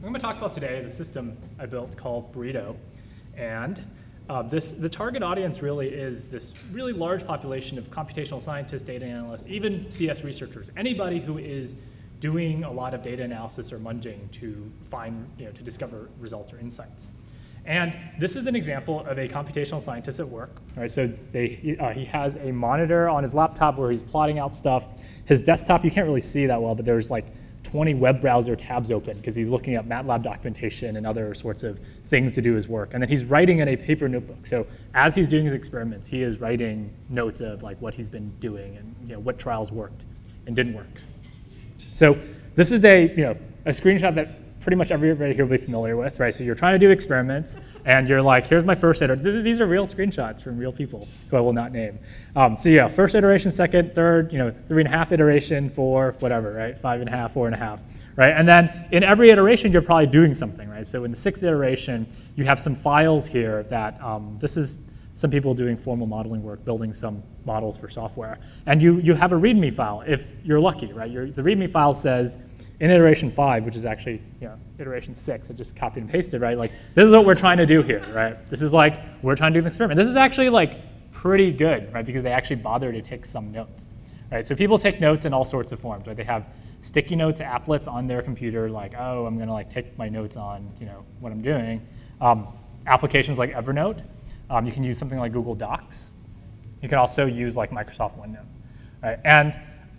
I'm going to talk about today is a system I built called Burrito. And the target audience really is this really large population of computational scientists, data analysts, even CS researchers, anybody who is doing a lot of data analysis or munging to find, to discover results or insights. And this is an example of a computational scientist at work. Right? So he has a monitor on his laptop where he's plotting out stuff. His desktop, you can't really see that well, but there's like 20 web browser tabs open because he's looking at MATLAB documentation and other sorts of things to do his work. And then he's writing in a paper notebook. So as he's doing his experiments, he is writing notes of like what he's been doing and what trials worked and didn't work. So this is a screenshot that pretty much everybody here will be familiar with, right? So you're trying to do experiments, and you're like, here's my first iteration. These are real screenshots from real people who I will not name. So yeah, first iteration, second, third, 3.5 iteration, 4, whatever, right? 5.5, 4.5, right? And then in every iteration, you're probably doing something, right? So in the 6th iteration, you have some files here that this is some people doing formal modeling work, building some models for software. And you have a README file if you're lucky, right? The README file says, in iteration 5, which is actually iteration 6, I just copied and pasted, right? Like this is what we're trying to do here, right? This is like we're trying to do an experiment. This is actually like pretty good, right? Because they actually bother to take some notes, right? So people take notes in all sorts of forms, right? They have sticky notes, applets on their computer, like I'm gonna like take my notes on what I'm doing. Applications like Evernote, you can use something like Google Docs. You can also use like Microsoft OneNote, right? And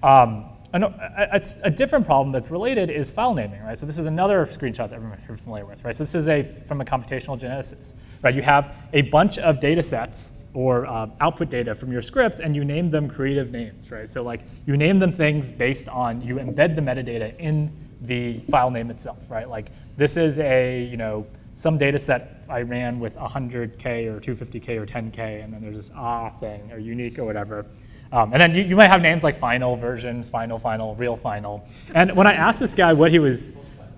a different problem that's related is file naming, right? So this is another screenshot that everyone here is familiar with, right? So this is from a computational geneticist, right? You have a bunch of data sets or output data from your scripts, and you name them creative names, right? So like you name them things based on, you embed the metadata in the file name itself, right? Like this is some data set I ran with 100K or 250K or 10K, and then there's this thing or unique or whatever. And then you might have names like final versions, final, real final. And when I asked this guy what he was,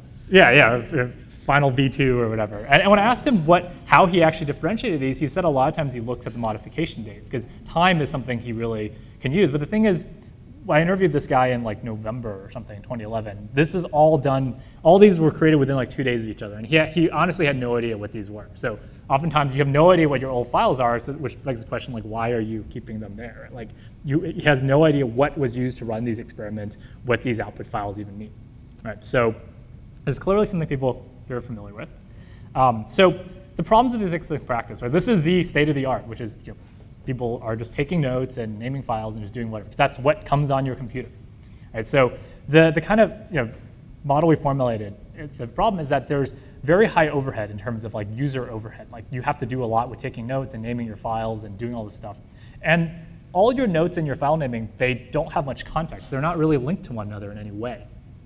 final V2 or whatever. And when I asked him how he actually differentiated these, he said a lot of times he looks at the modification dates because time is something he really can use. But the thing is, I interviewed this guy in like November or something, 2011. This is all done, all these were created within like 2 days of each other. And he honestly had no idea what these were. So oftentimes you have no idea what your old files are, which begs the question, like, why are you keeping them there? Like, he has no idea what was used to run these experiments, what these output files even mean. Right? So this is clearly something people here are familiar with. So the problems with this in practice, right? This is the state of the art, which is people are just taking notes and naming files and just doing whatever. That's what comes on your computer. Right? So the kind of model we formulated, the problem is that there's very high overhead in terms of like user overhead. Like you have to do a lot with taking notes and naming your files and doing all this stuff. And all your notes and your file naming, they don't have much context. They're not really linked to one another in any way.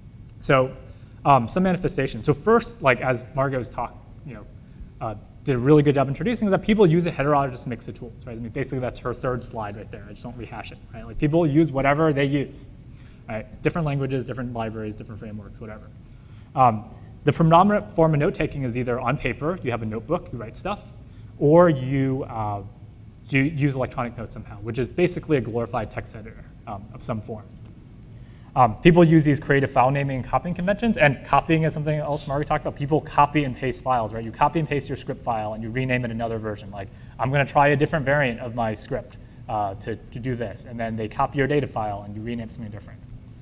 So some manifestation. So first, like as Margot's talk, did a really good job introducing, is that people use a heterogeneous mix of tools, right? I mean, basically that's her third slide right there. I just don't rehash it, right? Like people use whatever they use, right? Different languages, different libraries, different frameworks, whatever. The predominant form of note-taking is either on paper, you have a notebook, you write stuff, or you use electronic notes somehow, which is basically a glorified text editor of some form. People use these creative file naming and copying conventions, and copying is something else Margot talked about. People copy and paste files, right? You copy and paste your script file and you rename it another version. Like, I'm going to try a different variant of my script to do this, and then they copy your data file and you rename something different.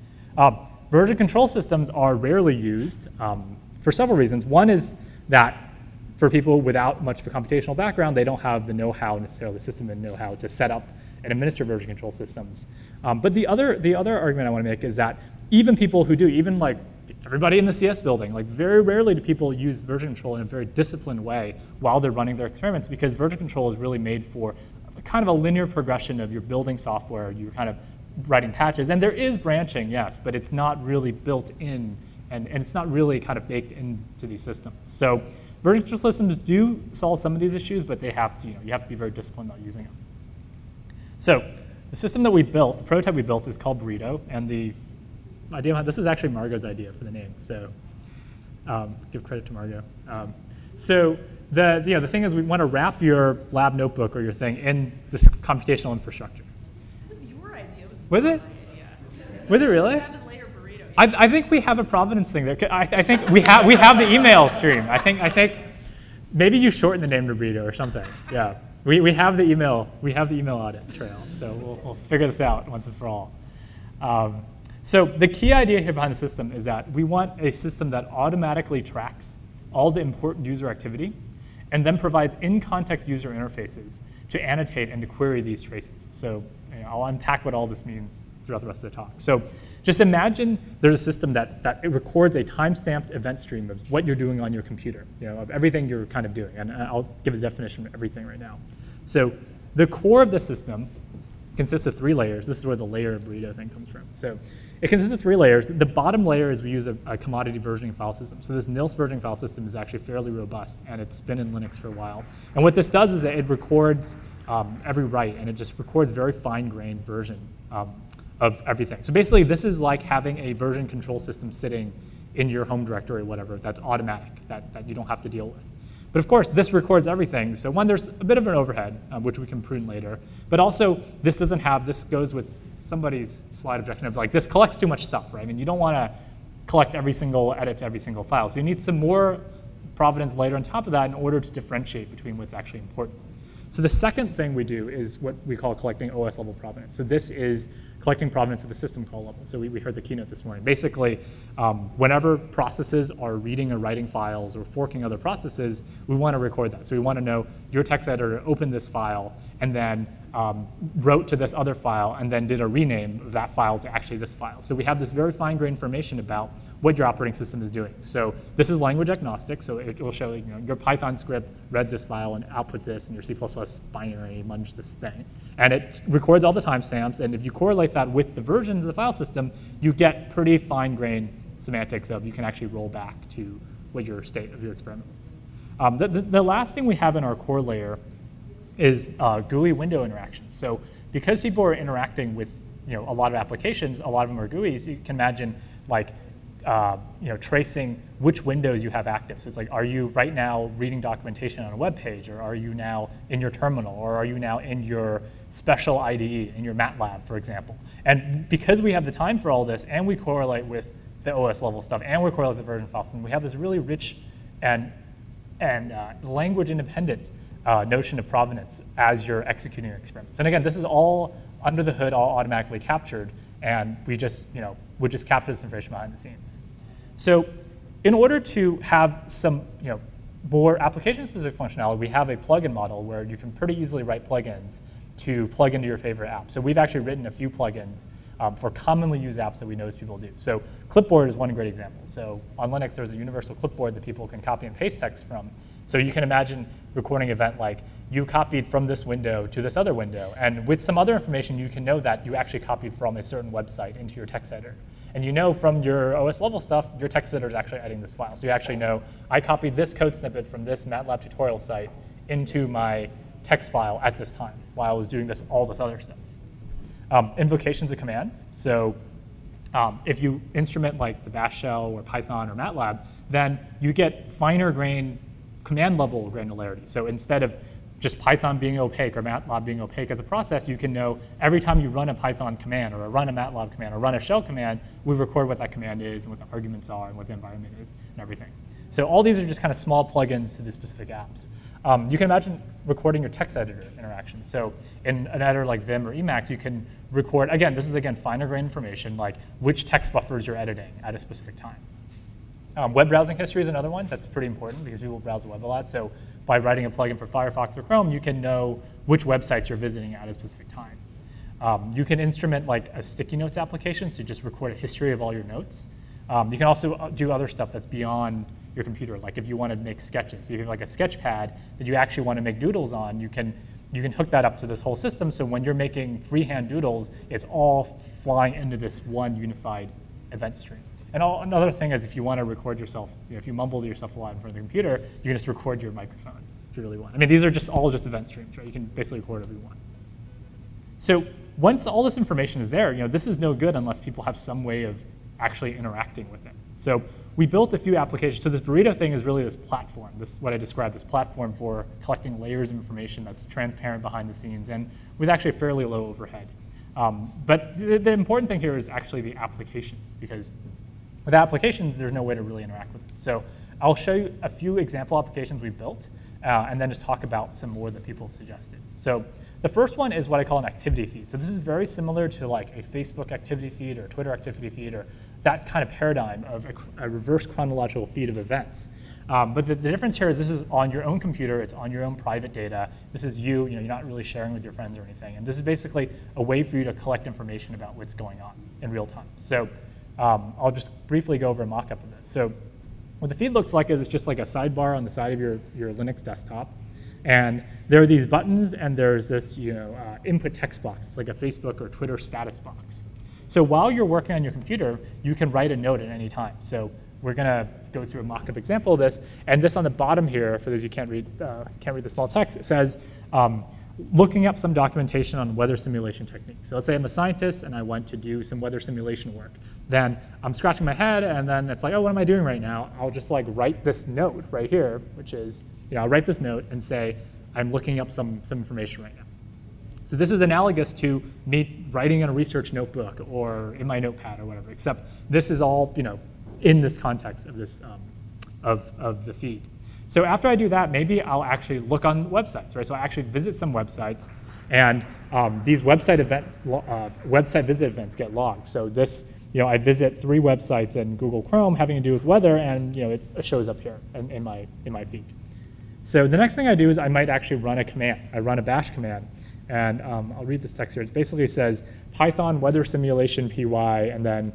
Version control systems are rarely used for several reasons. One is that for people without much of a computational background, they don't have the know-how necessarily, the system and know-how to set up and administer version control systems. But the other argument I want to make is that even people who do, even like everybody in the CS building, like very rarely do people use version control in a very disciplined way while they're running their experiments, because version control is really made for kind of a linear progression of your building software. You're kind of writing patches, and there is branching, yes, but it's not really built in, and it's not really kind of baked into these systems. So version control systems do solve some of these issues, but they have to, you have to be very disciplined about using them. So the system that we built, the prototype we built, is called Burrito, and the idea, this is actually Margot's idea for the name, so give credit to Margot. So the thing is, we want to wrap your lab notebook or your thing in this computational infrastructure. It was your idea. Was it? Idea. Was it really? 7-layer burrito. I think we have a provenance thing there. I think we have the email stream. I think maybe you shorten the name to burrito or something. Yeah, we have the email audit trail. So we'll figure this out once and for all. So the key idea here behind the system is that we want a system that automatically tracks all the important user activity and then provides in-context user interfaces to annotate and to query these traces. So I'll unpack what all this means throughout the rest of the talk. So just imagine there's a system that it records a time-stamped event stream of what you're doing on your computer, of everything you're kind of doing. And I'll give a definition of everything right now. So the core of the system consists of 3 layers. This is where the layer burrito thing comes from. So it consists of 3 layers. The bottom layer is we use a commodity versioning file system. So this Nils versioning file system is actually fairly robust, and it's been in Linux for a while. And what this does is that it records every write, and it just records very fine-grained version of everything. So basically, this is like having a version control system sitting in your home directory or whatever that's automatic, that you don't have to deal with. But of course, this records everything. So one, there's a bit of an overhead, which we can prune later. But also, this goes with somebody's slide objection of like, this collects too much stuff, right? I mean, you don't want to collect every single edit to every single file. So you need some more provenance layer on top of that in order to differentiate between what's actually important. So the second thing we do is what we call collecting OS level provenance. So this is collecting provenance at the system call level. So we heard the keynote this morning. Basically, whenever processes are reading or writing files or forking other processes, we want to record that. So we want to know your text editor opened this file and then wrote to this other file and then did a rename of that file to actually this file. So we have this very fine-grained information about what your operating system is doing. So this is language agnostic, so it will show your Python script read this file and output this, and your C++ binary munged this thing. And it records all the timestamps, and if you correlate that with the versions of the file system, you get pretty fine-grained semantics of you can actually roll back to what your state of your experiment was. The last thing we have in our core layer is GUI window interactions. So because people are interacting with a lot of applications, a lot of them are GUIs, you can imagine like tracing which windows you have active. So it's like, are you right now reading documentation on a web page, or are you now in your terminal, or are you now in your special IDE, in your MATLAB, for example? And because we have the time for all this, and we correlate with the OS level stuff, and we correlate with the version file system, we have this really rich and language independent notion of provenance as you're executing your experiments. And again, this is all under the hood, all automatically captured, and we just capture this information behind the scenes. So in order to have some more application-specific functionality, we have a plugin model where you can pretty easily write plugins to plug into your favorite app. So we've actually written a few plugins for commonly used apps that we notice people do. So Clipboard is one great example. So on Linux, there's a universal clipboard that people can copy and paste text from. So you can imagine recording an event like you copied from this window to this other window. And with some other information, you can know that you actually copied from a certain website into your text editor. And you know from your OS level stuff, your text editor is actually editing this file. So you actually know, I copied this code snippet from this MATLAB tutorial site into my text file at this time while I was doing all this other stuff. Invocations of commands. So if you instrument like the Bash shell or Python or MATLAB, then you get finer grained command level granularity. So instead of just Python being opaque or MATLAB being opaque as a process, you can know every time you run a Python command or run a MATLAB command or run a shell command, we record what that command is and what the arguments are and what the environment is and everything. So all these are just kind of small plugins to the specific apps. You can imagine recording your text editor interaction. So in an editor like Vim or Emacs, you can record, again, this is again finer grained information, like which text buffers you're editing at a specific time. Web browsing history is another one that's pretty important because people browse the web a lot. So by writing a plugin for Firefox or Chrome, you can know which websites you're visiting at a specific time. You can instrument like a sticky notes application to just record a history of all your notes. You can also do other stuff that's beyond your computer, like if you want to make sketches. So you have like a sketch pad that you actually want to make doodles on, you can hook that up to this whole system, so when you're making freehand doodles, it's all flying into this one unified event stream. And another thing is if you want to record yourself, if you mumble to yourself a lot in front of the computer, you can just record your microphone if you really want. I mean, these are all just event streams, right? You can basically record whatever you want. So once all this information is there, this is no good unless people have some way of actually interacting with it. So we built a few applications. So this burrito thing is really this platform, what I described, this platform for collecting layers of information that's transparent behind the scenes and with actually a fairly low overhead. But the important thing here is actually the applications, because With applications, there's no way to really interact with it. So I'll show you a few example applications we built, and then just talk about some more that people have suggested. So the first one is what I call an activity feed. So this is very similar to like a Facebook activity feed or a Twitter activity feed or that kind of paradigm of a reverse chronological feed of events. But the difference here is this is on your own computer, it's on your own private data. This is you, you're not really sharing with your friends or anything. And this is basically a way for you to collect information about what's going on in real time. So I'll just briefly go over a mock-up of this. So what the feed looks like is it's just like a sidebar on the side of your Linux desktop. And there are these buttons, and there's this input text box. It's like a Facebook or Twitter status box. So while you're working on your computer, you can write a note at any time. So we're going to go through a mock-up example of this. And this on the bottom here, for those who can't read the small text, it says, looking up some documentation on weather simulation techniques. So let's say I'm a scientist and I want to do some weather simulation work. Then I'm scratching my head, and then it's like, oh, what am I doing right now? I'll just like write this note right here, which is, I'll write this note and say, I'm looking up some information right now. So this is analogous to me writing in a research notebook or in my notepad or whatever, except this is all, in this context of this, of the feed. So after I do that, maybe I'll actually look on websites, right? So I actually visit some websites, and these website visit events get logged. So this, I visit 3 websites in Google Chrome having to do with weather, and it shows up here in my feed. So the next thing I do is I might actually run a command. I run a bash command, and I'll read this text here. It basically says Python weather simulation py, and then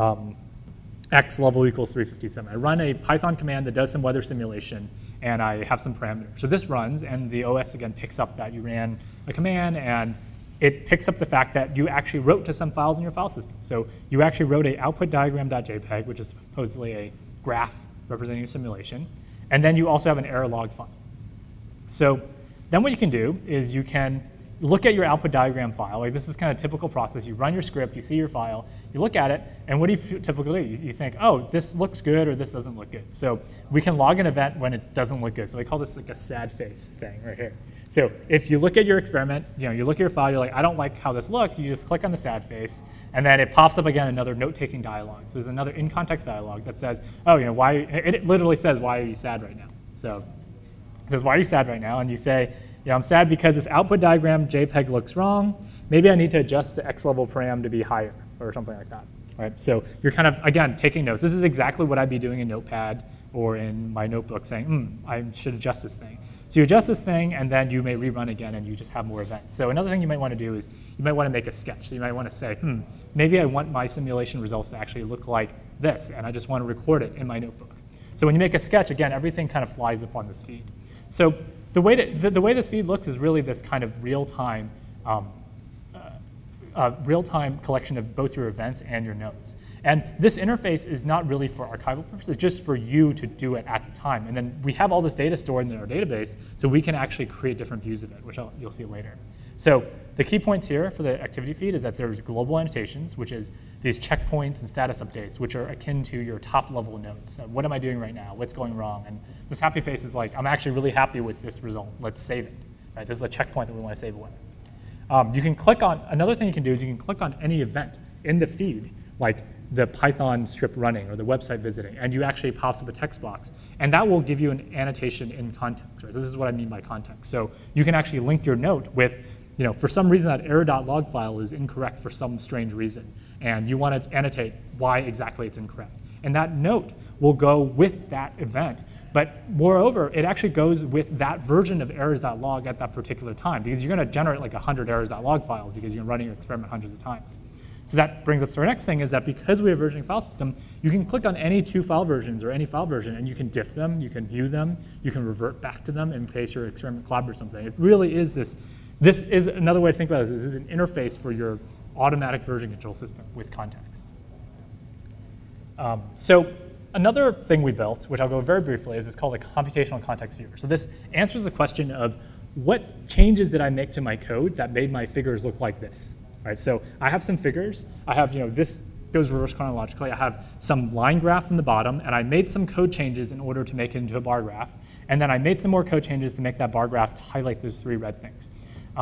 x level equals 357. I run a Python command that does some weather simulation, and I have some parameters. So this runs, and the OS again picks up that you ran a command, and it picks up the fact that you actually wrote to some files in your file system. So you actually wrote a output diagram.jpg, which is supposedly a graph representing a simulation, and then you also have an error log file. So then what you can do is you can look at your output diagram file. Like this is kind of a typical process. You run your script, you see your file, you look at it, and what do you typically do? You think, oh, this looks good or this doesn't look good. So we can log an event when it doesn't look good. So we call this like a sad face thing right here. So if you look at your experiment, you look at your file, you're like, I don't like how this looks, you just click on the sad face, and then it pops up again another note-taking dialog. So there's another in-context dialog that says, oh, why, it literally says, why are you sad right now? So it says, why are you sad right now? And you say, I'm sad because this output diagram JPEG looks wrong. Maybe I need to adjust the X level param to be higher or something like that. Right? So you're kind of, again, taking notes. This is exactly what I'd be doing in Notepad or in my notebook saying, I should adjust this thing. So you adjust this thing, and then you may rerun again, and you just have more events. So another thing you might want to do is you might want to make a sketch. So you might want to say, maybe I want my simulation results to actually look like this, and I just want to record it in my notebook. So when you make a sketch, again, everything kind of flies up on this feed. So the way this feed looks is really this kind of real-time collection of both your events and your notes. And this interface is not really for archival purposes, it's just for you to do it at the time. And then we have all this data stored in our database, so we can actually create different views of it, which you'll see later. So the key points here for the activity feed is that there's global annotations, which is these checkpoints and status updates, which are akin to your top-level notes. What am I doing right now? What's going wrong? And this happy face is like, I'm actually really happy with this result. Let's save it. Right? This is a checkpoint that we want to save it with. You can click on, another thing you can do is you can click on any event in the feed, like the Python script running or the website visiting, and you actually pops up a text box. And that will give you an annotation in context. Right? So this is what I mean by context. So you can actually link your note with, for some reason that error.log file is incorrect for some strange reason, and you want to annotate why exactly it's incorrect. And that note will go with that event. But moreover, it actually goes with that version of errors.log at that particular time, because you're going to generate like 100 errors.log files because you're running your experiment hundreds of times. So that brings us to our next thing, is that because we have a versioning file system, you can click on any 2 file versions or any file version, and you can diff them, you can view them, you can revert back to them in case your experiment collab or something. It really is this is another way to think about this. This is an interface for your automatic version control system with context. So another thing we built, which I'll go very briefly, is called a computational context viewer. So this answers the question of what changes did I make to my code that made my figures look like this? Right, so I have some figures. I have, this goes reverse chronologically. I have some line graph from the bottom, and I made some code changes in order to make it into a bar graph. And then I made some more code changes to make that bar graph to highlight those 3 red things.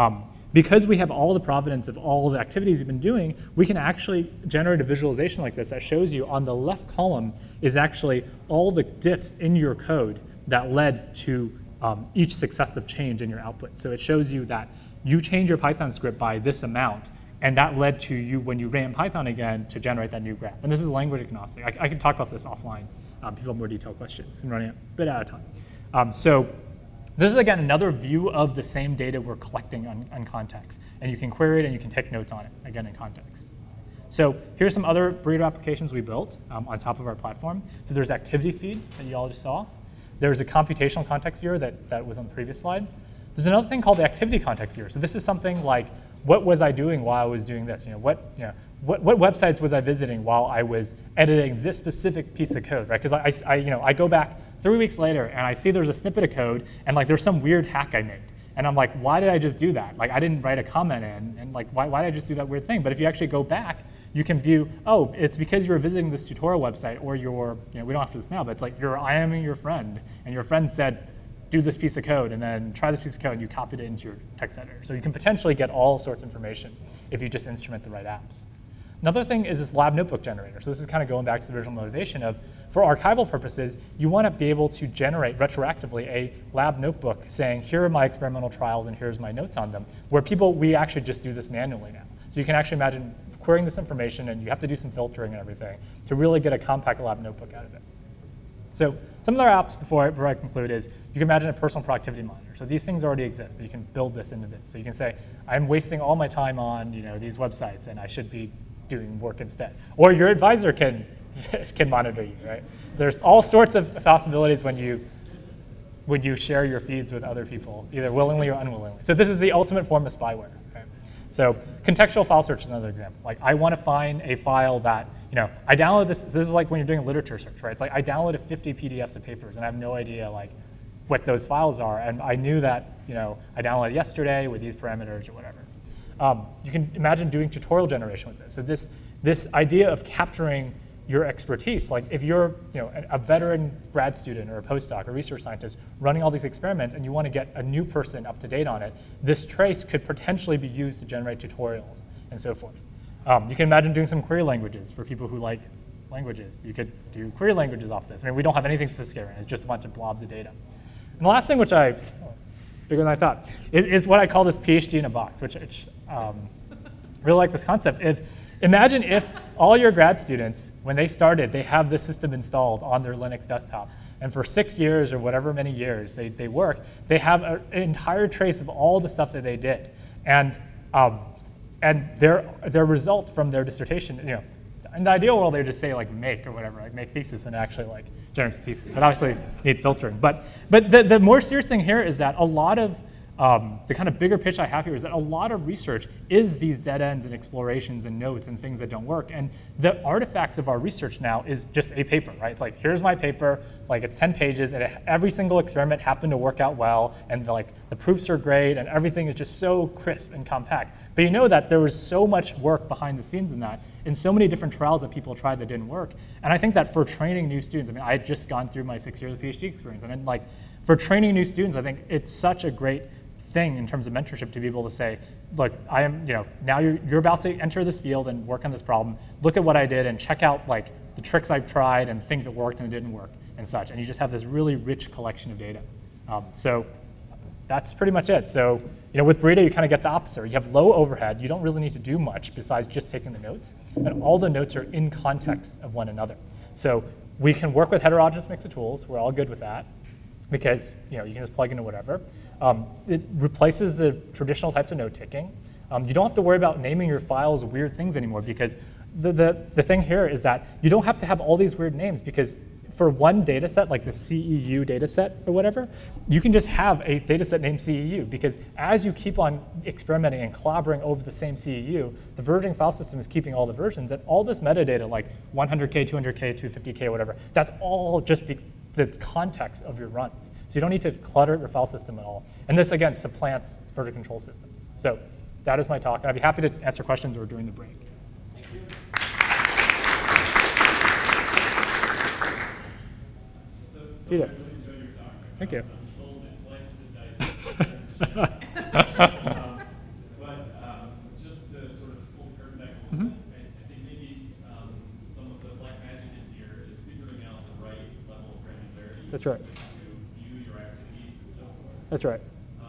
because we have all the provenance of all the activities you've been doing, we can actually generate a visualization like this that shows you on the left column is actually all the diffs in your code that led to each successive change in your output. So it shows you that you change your Python script by this amount, and that led to you, when you ran Python again, to generate that new graph. And this is language agnostic. I can talk about this offline. People have more detailed questions. I'm running a bit out of time. So this is, again, another view of the same data we're collecting on context. And you can query it, and you can take notes on it, again, in context. So here's some other Burrito applications we built on top of our platform. So there's activity feed that you all just saw. There's a computational context viewer that was on the previous slide. There's another thing called the activity context viewer. So this is something like, what was I doing while I was doing this? What websites was I visiting while I was editing this specific piece of code, right? Because I go back 3 weeks later and I see there's a snippet of code and like there's some weird hack I made. And I'm like, why did I just do that? Like I didn't write a comment in, and like why did I just do that weird thing? But if you actually go back, you can view, oh, it's because you were visiting this tutorial website, or we don't have to do this now, but it's like you're IMing your friend, and your friend said, do this piece of code, and then try this piece of code, and you copied it into your text editor. So you can potentially get all sorts of information if you just instrument the right apps. Another thing is this lab notebook generator. So this is kind of going back to the original motivation of, for archival purposes, you want to be able to generate retroactively a lab notebook saying, here are my experimental trials and here's my notes on them, where we actually just do this manually now. So you can actually imagine querying this information, and you have to do some filtering and everything to really get a compact lab notebook out of it. So some of our apps, before I conclude, is you can imagine a personal productivity monitor. So these things already exist, but you can build this into this. So you can say, I'm wasting all my time on these websites, and I should be doing work instead. Or your advisor can monitor you, right? There's all sorts of possibilities when you share your feeds with other people, either willingly or unwillingly. So this is the ultimate form of spyware. Okay? So contextual file search is another example. Like I want to find a file that, I download this. This is like when you're doing a literature search, right? It's like I downloaded 50 PDFs of papers, and I have no idea like what those files are. And I knew that, I downloaded yesterday with these parameters or whatever. You can imagine doing tutorial generation with this. So this idea of capturing your expertise, like if you're a veteran grad student or a postdoc or research scientist running all these experiments and you want to get a new person up to date on it, this trace could potentially be used to generate tutorials and so forth. You can imagine doing some query languages for people who like languages. You could do query languages off this. I mean, we don't have anything sophisticated. It's just a bunch of blobs of data. And the last thing, which it's bigger than I thought, is what I call this PhD in a box, which really like this concept. Imagine if all your grad students, when they started, they have this system installed on their Linux desktop. And for 6 years or whatever many years they work, they have an entire trace of all the stuff that they did. And their result from their dissertation, in the ideal world, they would just say like make or whatever, like make thesis, and actually like generate the thesis. But obviously you need filtering. But the more serious thing here is that a lot of the kind of bigger pitch I have here is that a lot of research is these dead ends and explorations and notes and things that don't work. And the artifacts of our research now is just a paper, right? It's like, here's my paper, like it's 10 pages, and every single experiment happened to work out well, and the proofs are great, and everything is just so crisp and compact. But you know that there was so much work behind the scenes in that, and so many different trials that people tried that didn't work. And I think that for training new students, I mean, I had just gone through my 6 years of PhD experience, and then for training new students, I think it's such a great thing in terms of mentorship to be able to say, look, I am, now you're about to enter this field and work on this problem. Look at what I did and check out the tricks I've tried and things that worked and didn't work and such. And you just have this really rich collection of data. So that's pretty much it. So with Burrito, you kind of get the opposite. You have low overhead. You don't really need to do much besides just taking the notes. And all the notes are in context of one another. So we can work with heterogeneous mix of tools. We're all good with that because you can just plug into whatever. It replaces the traditional types of note taking. You don't have to worry about naming your files weird things anymore, because the thing here is that you don't have to have all these weird names, because for one data set, like the CEU data set or whatever, you can just have a data set named CEU, because as you keep on experimenting and collaborating over the same CEU, the versioning file system is keeping all the versions, and all this metadata, like 100K, 200K, 250K, whatever, that's all just the context of your runs. So you don't need to clutter your file system at all. And this, again, supplants version control system. So that is my talk. I'd be happy to answer questions or during the break. Thank you. See you there. Thank you. Sold it, slices and dices. That's right. to view your activities and so forth. That's right.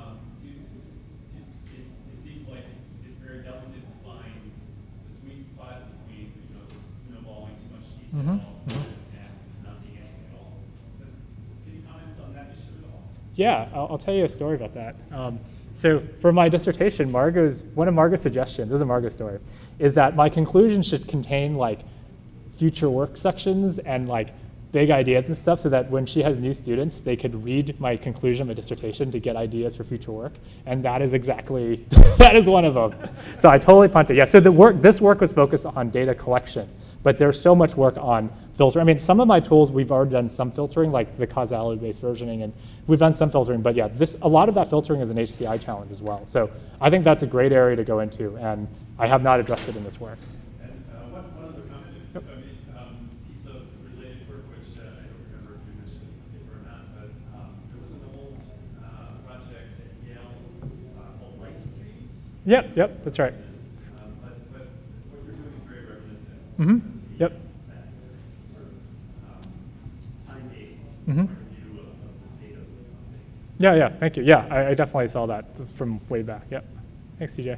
It seems like it's very delicate to find the sweet spot between snowballing too much detail and not seeing anything at all. So, can you comment on that issue at all? Yeah, I'll tell you a story about that. So for my dissertation, one of Margot's suggestions, this is a Margot story, is that my conclusion should contain like future work sections and like big ideas and stuff, so that when she has new students, they could read my conclusion of my dissertation to get ideas for future work. And that is exactly, that is one of them. So I totally punted. Yeah, so this work was focused on data collection, but there's so much work on filtering. I mean, some of my tools, we've already done some filtering, like the causality-based versioning, and we've done some filtering, but yeah, a lot of that filtering is an HCI challenge as well. So I think that's a great area to go into, and I have not addressed it in this work. And one other comment, if I may, piece of related work, which I don't remember if you mentioned in the paper or not, but there was an old project at Yale called Light Streams. Yep, that's right. But what you're doing is very reminiscent. Yep. That sort of time-based point of view of the state of things. Yeah, thank you. Yeah, I definitely saw that from way back. Yep. Thanks, TJ.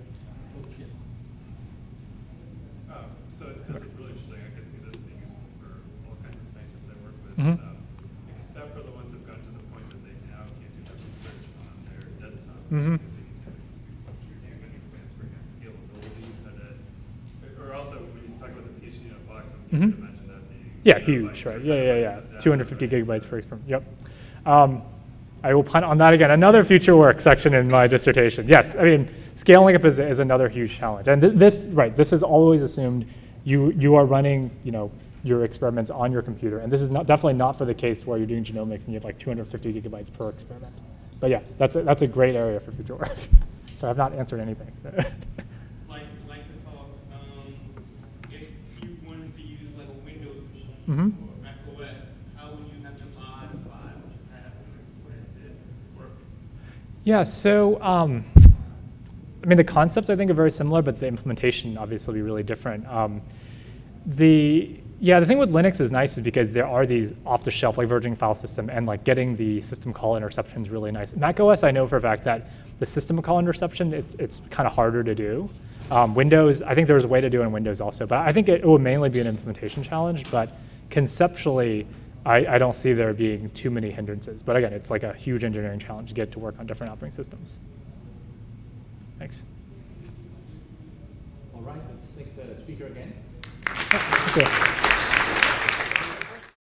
So that's really interesting. I could see this being useful for all kinds of scientists I work with, except for the ones who've gotten to the point that they now can't do that research on their desktop. Because they need to transfer scalability. Or also, when you talk about the PhD in a box, I'm going to imagine that being Huge, right? Yeah. 250 gigabytes per experiment. Yep. I will punt on that again. Another future work section in my dissertation. Yes, I mean, scaling up is another huge challenge. And this is always assumed you are running, your experiments on your computer. And this is definitely not for the case where you're doing genomics and you have like 250 gigabytes per experiment. But yeah, that's a great area for future work. So I've not answered anything. So. Like the talk, if you wanted to use like a Windows machine or Mac OS, how would you have to modify what you have for it to work? Yeah, so I mean, the concepts I think are very similar, but the implementation obviously will be really different. The thing with Linux is nice is because there are these off-the-shelf like versioning file system, and like getting the system call interception is really nice. Mac OS, I know for a fact that the system call interception, it's kind of harder to do. Windows, I think there's a way to do it in Windows also, but I think it will mainly be an implementation challenge. But conceptually, I don't see there being too many hindrances. But again, it's like a huge engineering challenge to get to work on different operating systems. Thanks. All right, let's take the speaker again. Okay.